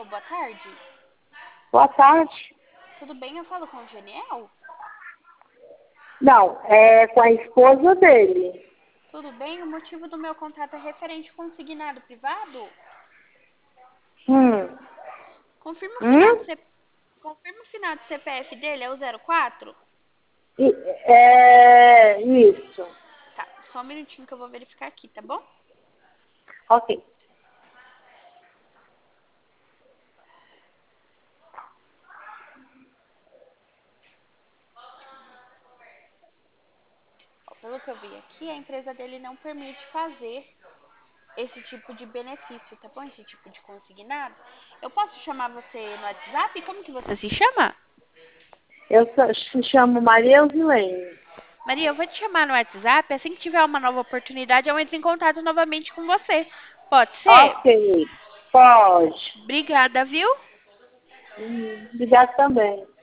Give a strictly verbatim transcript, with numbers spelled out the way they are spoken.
boa tarde. Boa tarde. Tudo bem? Eu falo com o Geniel? Não, é com a esposa dele. Tudo bem? O motivo do meu contato é referente consignado privado? Hum. Confirma o final do, Hum? C... Confirma o final do C P F dele, é o zero quatro? E- É isso. Tá, só um minutinho que eu vou verificar aqui, tá bom? Ok. Ó, pelo que eu vi aqui, a empresa dele não permite fazer esse tipo de benefício, tá bom? Esse tipo de consignado. Eu posso chamar você no WhatsApp? Como que você se chama? Eu só- me chamo Maria Eusilene. Maria, eu vou te chamar no WhatsApp. Assim que tiver uma nova oportunidade, eu entro em contato novamente com você. Pode ser? Ok. Pode. Obrigada, viu? Hum, Obrigada também.